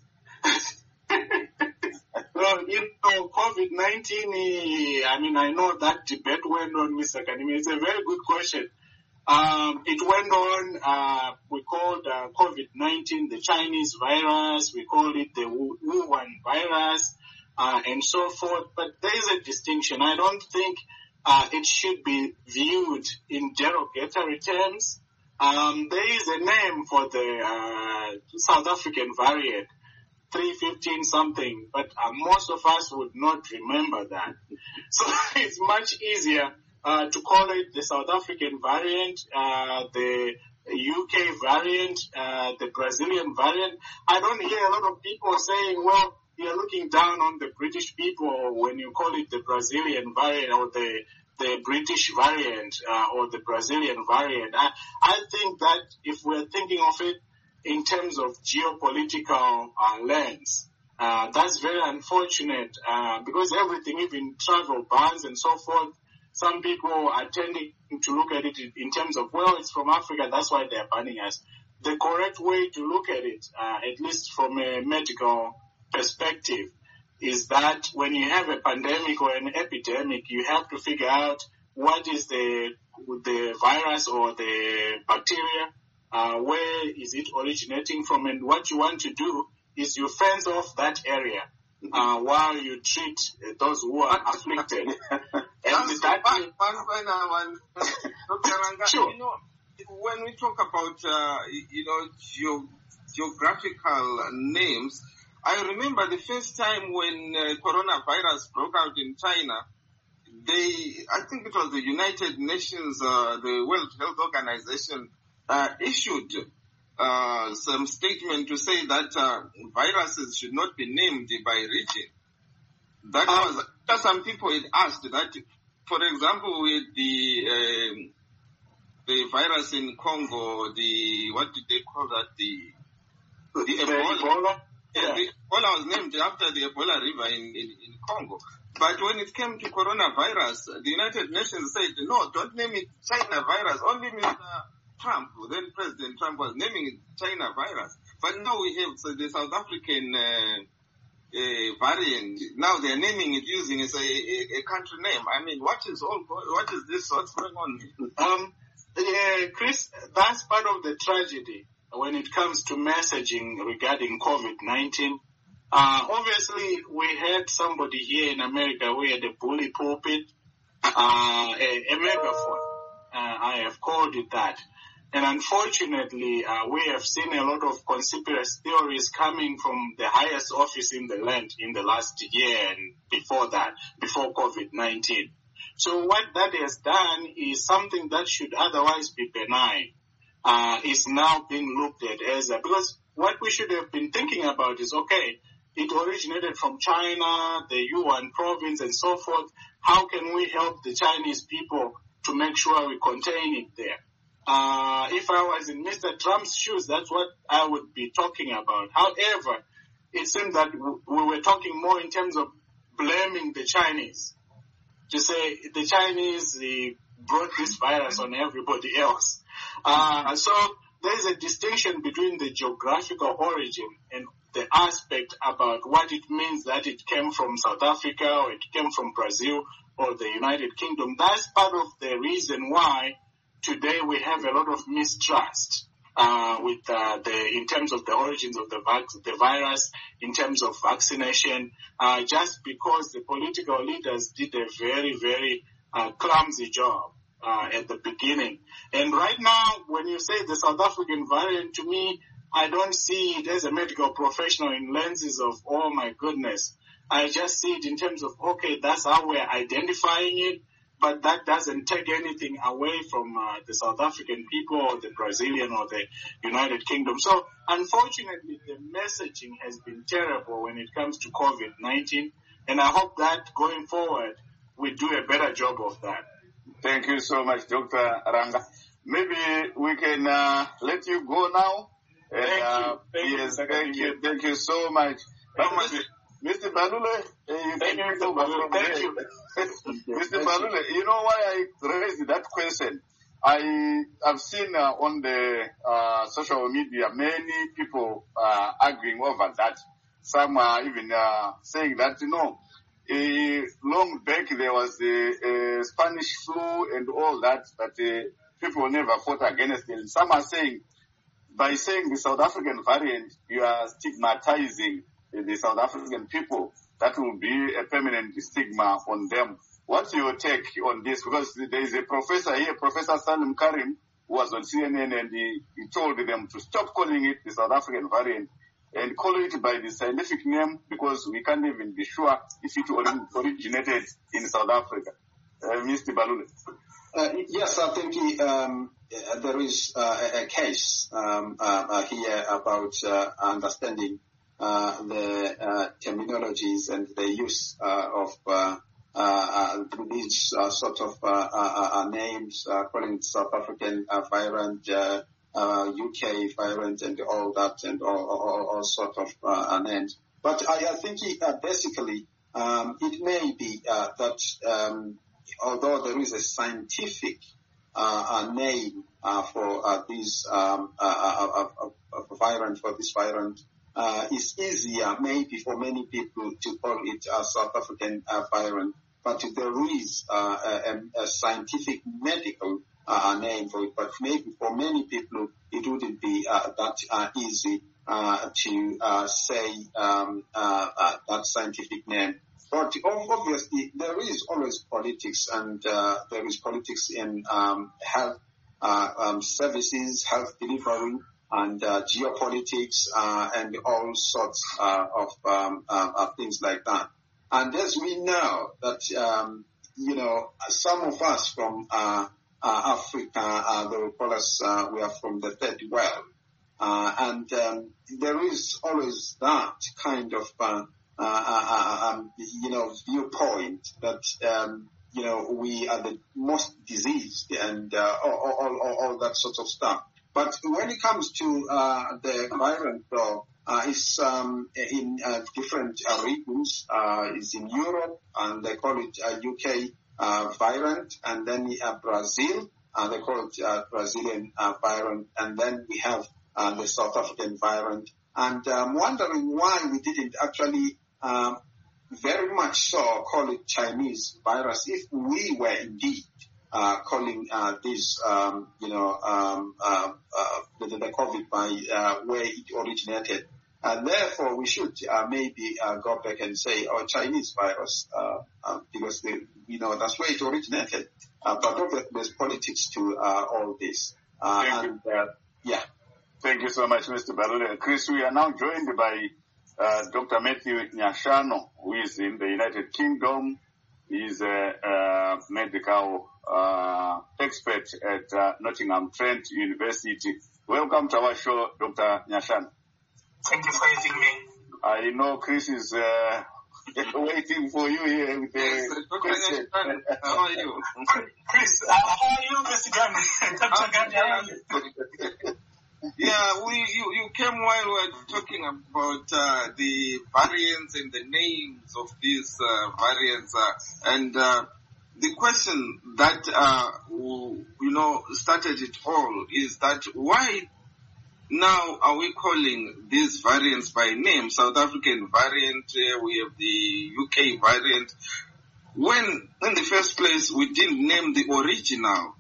Well, you know, COVID nineteen, I mean, I know that debate went on, Mister Kanimi. It's a very good question. Um, it went on, uh, we called uh, COVID nineteen the Chinese virus, we called it the Wuhan virus, uh, and so forth. But there is a distinction. I don't think uh, it should be viewed in derogatory terms. Um, there is a name for the uh, South African variant, three fifteen something, but uh, most of us would not remember that. So it's much easier uh, to call it the South African variant, uh, the U K variant, uh, the Brazilian variant. I don't hear a lot of people saying, well, you're looking down on the British people when you call it the Brazilian variant or the the British variant uh, or the Brazilian variant. I, I think that if we're thinking of it in terms of geopolitical uh, lens, uh, that's very unfortunate uh, because everything, even travel bans and so forth, some people are tending to look at it in terms of, well, it's from Africa, that's why they're banning us. The correct way to look at it, uh, at least from a medical perspective, is that when you have a pandemic or an epidemic, you have to figure out what is the the virus or the bacteria, uh, where is it originating from, and what you want to do is you fence off that area uh, while you treat those who are afflicted. And that one, one final one, Doctor Ranga, sure. You know, when we talk about uh, you know geo- geographical names, I remember the first time when uh, coronavirus broke out in China, they, I think it was the United Nations, uh, the World Health Organization, uh, issued uh, some statement to say that uh, viruses should not be named by region. That um, was, uh, some people had asked that, for example, with the um, the virus in Congo, the, what did they call that, the, the, the Ebola? Ebola? Yeah, yeah. The Ebola was named after the Ebola River in, in, in Congo. But when it came to coronavirus, the United Nations said, no, don't name it China virus. Only Mister Trump, then President Trump, was naming it China virus. But now we have so the South African uh, uh, variant. Now they're naming it using as a, a, a country name. I mean, what is all? What is this? What's going on? Um, yeah, Chris, that's part of the tragedy when it comes to messaging regarding COVID nineteen. Uh, obviously, we had somebody here in America who had a bully pulpit, uh, a, a megaphone. Uh, I have called it that. And unfortunately, uh, we have seen a lot of conspiracy theories coming from the highest office in the land in the last year and before that, before COVID nineteen. So what that has done is something that should otherwise be benign, uh, is now being looked at as a, because what we should have been thinking about is, okay, it originated from China, the Yuan province and so forth. How can we help the Chinese people to make sure we contain it there? Uh, if I was in Mister Trump's shoes, that's what I would be talking about. However, it seemed that we were talking more in terms of blaming the Chinese. To say the Chinese they brought this virus on everybody else. Uh, so there is a distinction between the geographical origin and the aspect about what it means that it came from South Africa or it came from Brazil or the United Kingdom. That's part of the reason why today we have a lot of mistrust uh, with uh, the in terms of the origins of the, vac- the virus, in terms of vaccination, uh, just because the political leaders did a very, very uh, clumsy job uh, at the beginning. And right now, when you say the South African variant, to me, I don't see it as a medical professional in lenses of, oh my goodness. I just see it in terms of, okay, that's how we're identifying it, but that doesn't take anything away from uh, the South African people or the Brazilian or the United Kingdom. So unfortunately, the messaging has been terrible when it comes to COVID nineteen, and I hope that going forward, we do a better job of that. Thank you so much, Doctor Ranga. Maybe we can uh, let you go now. And, thank uh, you. Thank yes, you. thank you. Thank you so much. But Mister Mister Balule, uh, you thank you, Mister Balule. Thank you. Mister Balule, you know why I raised that question? I have seen uh, on the uh, social media many people uh, arguing over that. Some are even uh, saying that, you know, uh, long back there was the uh, Spanish flu and all that, but uh, people never fought against it. Some are saying, by saying the South African variant, you are stigmatizing the South African people. That will be a permanent stigma on them. What's your take on this? Because there is a professor here, Professor Salim Karim, who was on C N N, and he, he told them to stop calling it the South African variant and call it by the scientific name, because we can't even be sure if it originated in South Africa. Uh, Mister Balule. Uh, yes, I think um, there is uh, a case um, uh, uh, here about uh, understanding uh, the uh, terminologies and the use uh, of uh, uh, these uh, sort of uh, uh, uh, names, uh, calling it South African uh, variant, uh, uh, U K variant, and all that, and all, all, all sort of uh, names. But I, I think uh, basically um, it may be uh, that um, although there is a scientific uh, uh, name uh, for uh, this um, uh, uh, uh, uh, variant, for this variant, uh, it's easier maybe for many people to call it a South African uh, variant, but there is uh, a, a scientific medical uh, name for it. But maybe for many people it wouldn't be uh, that uh, easy uh, to uh, say um, uh, uh, that scientific name. But obviously, there is always politics, and uh, there is politics in um, health uh, um, services, health delivery, and uh, geopolitics, uh, and all sorts uh, of um, uh, things like that. And as we know that, um, you know, some of us from uh, uh, Africa, uh, they will call us, uh, we are from the third world. Uh, and um, there is always that kind of, uh, uh, uh, um, you know, viewpoint that, um, you know, we are the most diseased and uh, all, all, all, all that sort of stuff. But when it comes to uh, the virus, though, uh, it's um, in uh, different uh, regions. Uh, it's in Europe, and they call it uh, U K uh, variant, and then we have Brazil, uh, they call it uh, Brazilian uh, variant, and then we have uh, the South African variant. And I'm wondering why we didn't actually um, very much so call it Chinese virus if we were indeed uh, calling uh, this, um, you know, um, uh, uh, the, the COVID by uh, where it originated. And therefore, we should uh, maybe uh, go back and say, oh, Chinese virus, uh, uh, because, they, you know, that's where it originated. Uh, but obviously, there's politics to uh, all this. Uh, and, uh, yeah. Thank you so much, Mister Balule. Chris, we are now joined by uh, Doctor Matthew Nyashano, who is in the United Kingdom. He's a, a medical uh, expert at uh, Nottingham Trent University. Welcome to our show, Doctor Nyashano. Thank you for having me. I know Chris is uh, waiting for you here with the question. How are you? Chris, uh, how are you, Mister Gandhi? Doctor Gandhi, how are you? Yeah, we you, you came while we were talking about uh, the variants and the names of these uh, variants, uh, and uh, the question that uh, you know started it all is that why now are we calling these variants by name? South African variant, uh, we have the U K variant. When in the first place we didn't name the original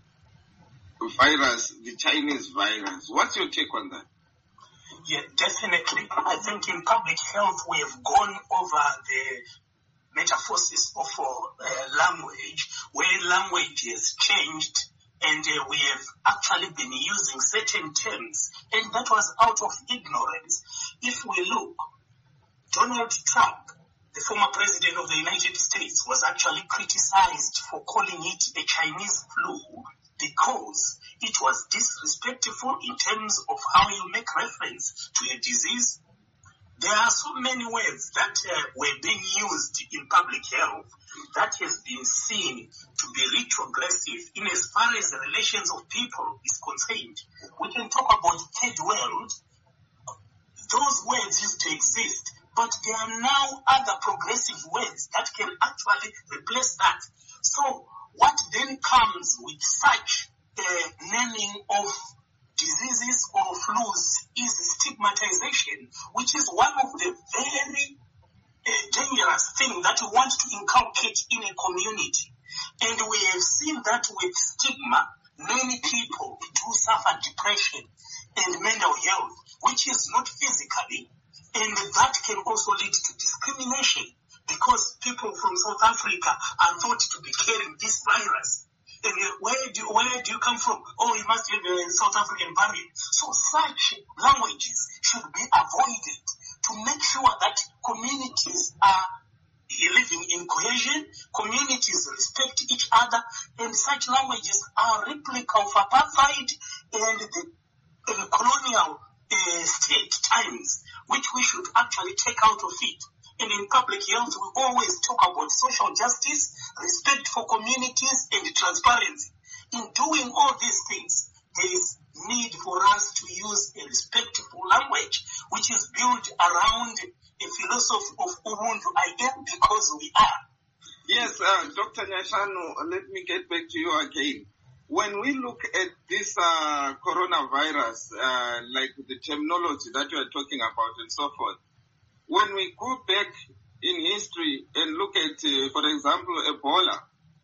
virus, the Chinese virus. What's your take on that? Yeah, definitely. I think in public health we have gone over the metaphors of uh, language, where language has changed, and uh, we have actually been using certain terms, and that was out of ignorance. If we look, Donald Trump, the former president of the United States, was actually criticized for calling it a Chinese flu because it was disrespectful in terms of how you make reference to a disease. There are so many words that uh, were being used in public health that has been seen to be retrogressive in as far as the relations of people is concerned. We can talk about third world. Those words used to exist, but there are now other progressive words that can actually replace that. So what then comes with such uh, naming of diseases or flus is stigmatization, which is one of the very uh, dangerous things that we want to inculcate in a community. And we have seen that with stigma, many people do suffer depression and mental health, which is not physically, and that can also lead to discrimination because people from South Africa are thought to be carrying this virus. And where do, where do you come from? Oh, you must have a South African variant. So such languages should be avoided to make sure that communities are living in cohesion, communities respect each other, and such languages are replica of apartheid and the, the colonial uh, state times, which we should actually take out of it. And in public health, we always talk about social justice, respect for communities, and transparency. In doing all these things, there is need for us to use a respectful language, which is built around a philosophy of Ubuntu. I am because we are. Yes, uh, Doctor Nyashano, let me get back to you again. When we look at this uh, coronavirus, uh, like the terminology that you are talking about and so forth, when we go back in history and look at, uh, for example, Ebola,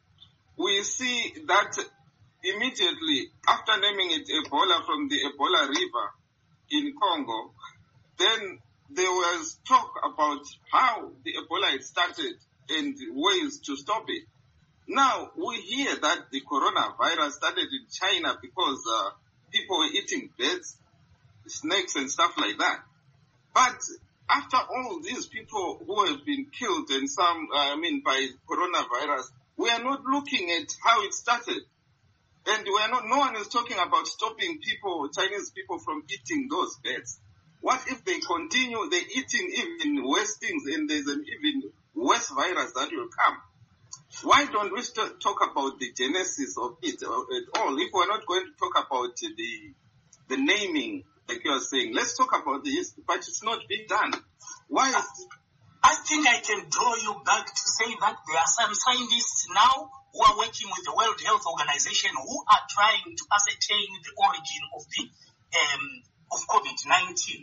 we see that immediately after naming it Ebola from the Ebola River in Congo, then there was talk about how the Ebola had started and ways to stop it. Now, we hear that the coronavirus started in China because uh, people were eating birds, snakes and stuff like that. But after all these people who have been killed and some, uh, I mean, by coronavirus, we are not looking at how it started. And we're not, no one is talking about stopping people, Chinese people, from eating those bats. What if they continue, they're eating even worse things, and there's an even worse virus that will come? Why don't we st- talk about the genesis of it at all? If we're not going to talk about the the naming, like you are saying, let's talk about the history, but it's not being done. Why? I, I think I can draw you back to say that there are some scientists now who are working with the World Health Organization who are trying to ascertain the origin of the um, of COVID nineteen.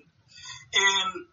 Um,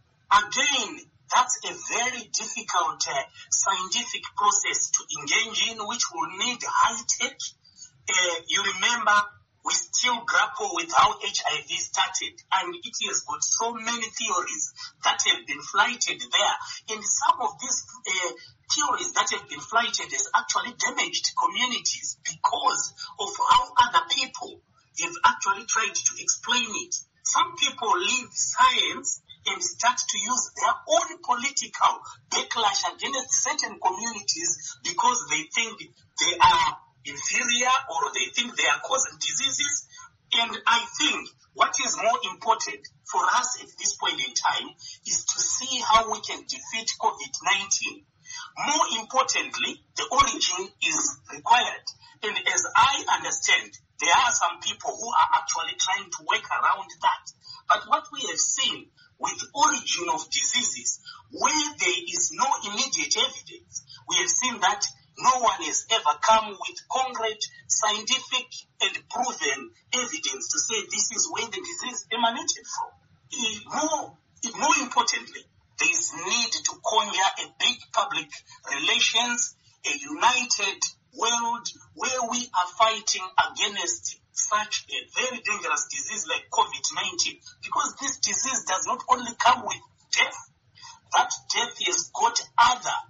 again, that's a very difficult uh, scientific process to engage in, which will need high tech. Uh, you remember, we still grapple with how H I V started, and it has got so many theories that have been flighted there. And some of these uh, theories that have been flighted has actually damaged communities because of how other people have actually tried to explain it. Some people leave science and start to use their own political backlash against certain communities because they think they are inferior or they think they are causing diseases. And I think what is more important for us at this point in time is to see how we can defeat COVID nineteen. More importantly, the origin is required. And as I understand, there are some people who are actually trying to work around that. But what we have seen with origin of diseases, where there is no immediate evidence, we have seen that no one has ever come with concrete, scientific, and proven evidence to say this is where the disease emanated from. More, more importantly, there is need to conjure a big public relations, a united world where we are fighting against such a very dangerous disease like COVID nineteen, because this disease does not only come with death, that death has got other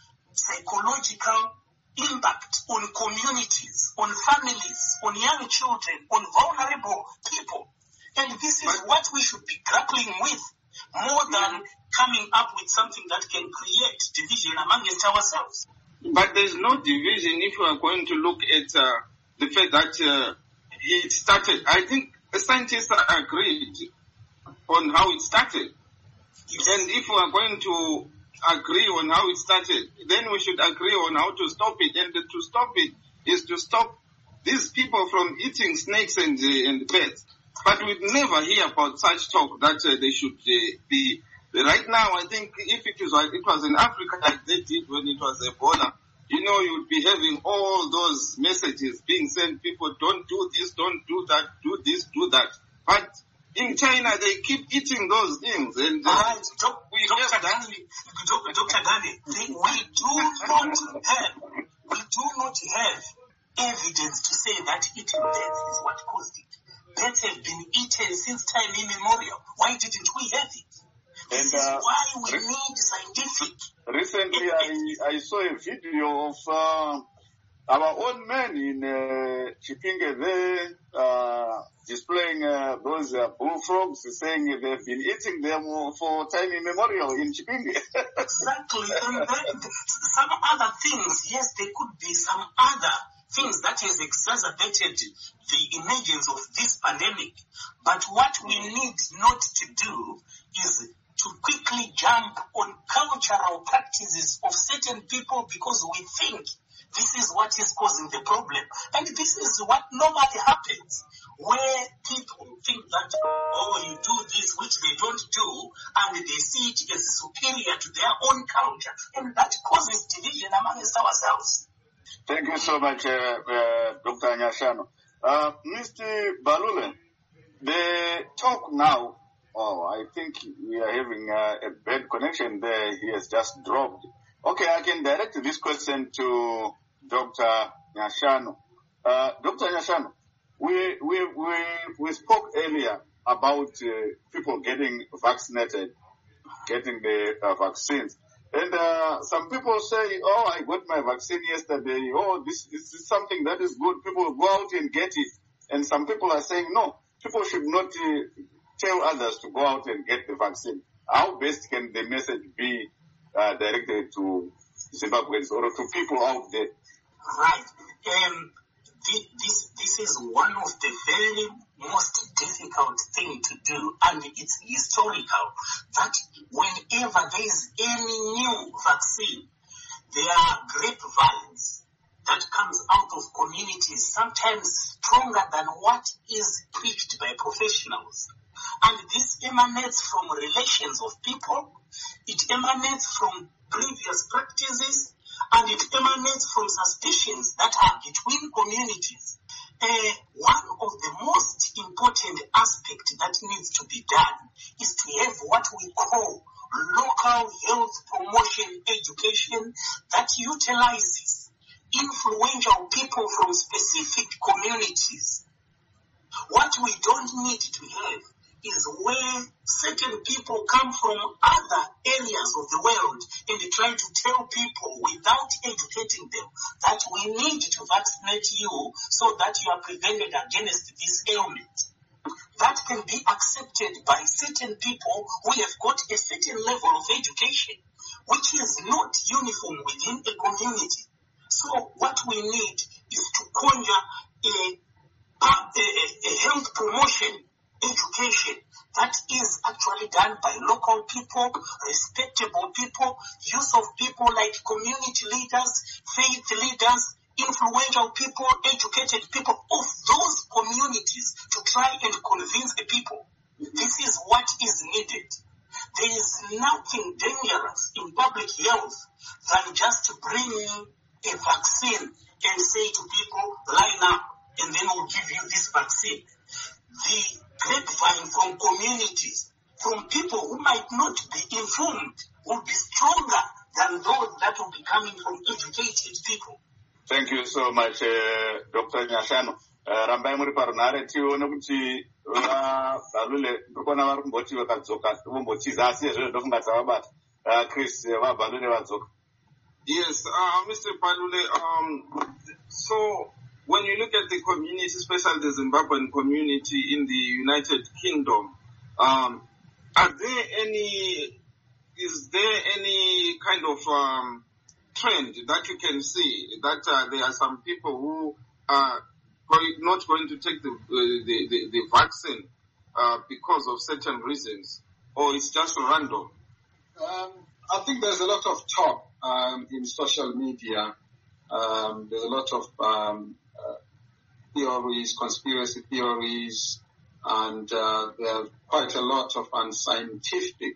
psychological impact on communities, on families, on young children, on vulnerable people. And this is what we should be grappling with more than coming up with something that can create division amongst ourselves. But there's no division if we are going to look at uh, the fact that uh, it started. I think the scientists agreed on how it started. Yes. And if we are going to agree on how it started, then we should agree on how to stop it. And to stop it is to stop these people from eating snakes and, uh, and bats. But we'd never hear about such talk that uh, they should uh, be. Right now, I think if it was, it was in Africa like they did when it was Ebola, you know, you would be having all those messages being sent, people don't do this, don't do that, do this, do that. But in China, they keep eating those things. And uh, uh, doc, we Doctor Gani, Doctor Gani, we do not have, we do not have evidence to say that eating bats is what caused it. Bats have been eaten since time immemorial. Why didn't we have it? This And, uh, is why we re- need scientific. Recently, I, I saw a video of uh, our own men in uh, Chipinge there uh, displaying uh, those uh, bullfrogs, saying they've been eating them for time immemorial in Chipinge. Exactly. And then some other things, yes, there could be some other things that has exacerbated the emergence of this pandemic. But what we need not to do is to quickly jump on cultural practices of certain people because we think this is what is causing the problem. And this is what normally happens, where people think that, oh, you do this, which they don't do, and they see it as superior to their own culture. And that causes division amongst ourselves. Thank you so much, uh, uh, Doctor Nyashano. Uh, Mister Balule, the talk now, oh, I think we are having uh, a bad connection there. He has just dropped. Okay, I can direct this question to Doctor Nyashano. Uh, Doctor Nyashano, we, we, we, we spoke earlier about uh, people getting vaccinated, getting the uh, vaccines. And uh, some people say, oh, I got my vaccine yesterday. Oh, this, this is something that is good. People will go out and get it. And some people are saying, no, people should not uh, tell others to go out and get the vaccine. How best can the message be uh, directed to Zimbabweans or to people out there? Right. Um, this, this is one of the very most difficult thing to do, and it's historical that whenever there is any new vaccine, there are grapevines that comes out of communities, sometimes stronger than what is preached by professionals. And this emanates from relations of people, it emanates from previous practices, and it emanates from suspicions that are between communities. Uh, one of the most important aspects that needs to be done is to have what we call local health promotion education that utilizes influential people from specific communities. What we don't need to have is where certain people come from other areas of the world and try to tell people without educating them that we need to vaccinate you so that you are prevented against this ailment. That can be accepted by certain people who have got a certain level of education, which is not uniform within a community. So what we need is to conjure a, a, a health promotion education that is actually done by local people, respectable people, use of people like community leaders, faith leaders, influential people, educated people of those communities to try and convince the people. This is what is needed. There is nothing dangerous in public health than just bringing a vaccine and say to people, line up, and then we'll give you this vaccine. The grapevine from communities, from people who might not be informed, will be stronger than those that will be coming from educated people. Thank you so much, uh, Doctor Nyashano. Uh, Rambai muri parunare tione kuti vabalule ndikona vari kumboti vakadzoka vombotiza asi izvo ndofunga dzavabata. Uh, Chris, vabalule vadzoka. Yes, uh, Mister Balule, um, so when you look at the community, especially the Zimbabwean community in the United Kingdom, um, are there any, is there any kind of um, trend that you can see that uh, there are some people who are going, not going to take the, uh, the, the, the vaccine uh, because of certain reasons, or it's just random? Um, I think there's a lot of talk um, in social media. Um, there's a lot of um, uh, theories, conspiracy theories, and uh, there are quite a lot of unscientific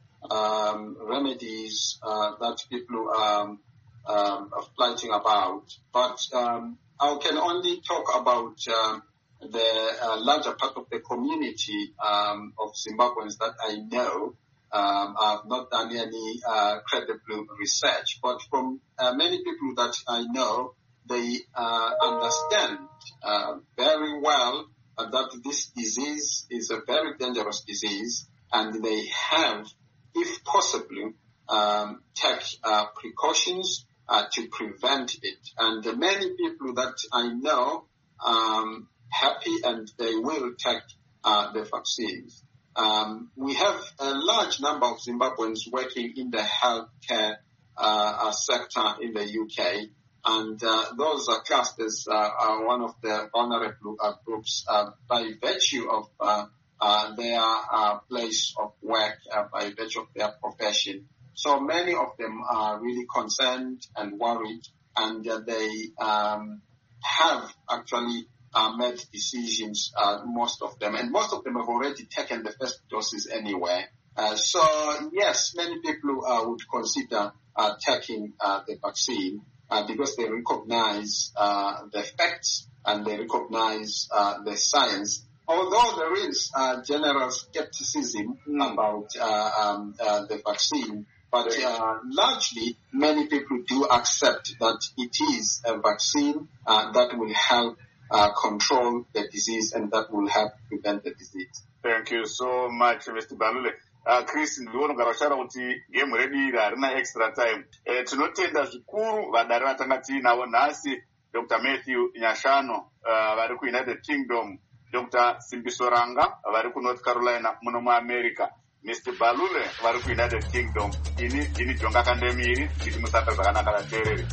um, remedies uh, that people um, um, are fighting about. But um, I can only talk about um, the uh, larger part of the community um, of Zimbabweans that I know. Um, I've not done any uh, credible research, but from uh, many people that I know, they uh, understand uh, very well uh, that this disease is a very dangerous disease, and they have, if possible, um, take uh, precautions uh, to prevent it. And uh, many people that I know um, happy and they will take uh, the vaccines. Um, we have a large number of Zimbabweans working in the healthcare uh, sector in the U K, and uh, those are classed as uh, are one of the vulnerable uh, groups uh, by virtue of uh, uh, their uh, place of work, uh, by virtue of their profession. So many of them are really concerned and worried, and uh, they um, have actually Uh, made decisions, uh, most of them, and most of them have already taken the first doses anyway. Uh, so yes, many people uh, would consider uh, taking uh, the vaccine uh, because they recognize uh, the facts and they recognize uh, the science. Although there is uh, general skepticism mm. about uh, um, uh, the vaccine, but uh, largely many people do accept that it is a vaccine uh, that will help Uh, control the disease and that will help prevent the disease. Thank you so much, Mister Balule. Uh, Chris, ndiona garashara kuti game ready harina extra time. Eh, tinotenda zvikuru vadari vatanga tinavo nhasi Doctor Matthew Nyashano uh, vari ku United Kingdom, Doctor Simbisoranga vari ku North Carolina muno muAmerica, Mister Balule vari ku United Kingdom. Ini ini jonga kandemiri kuti musata zvakanaka vateereri.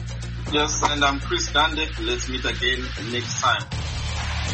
Yes, and I'm Chris Gande. Let's meet again next time.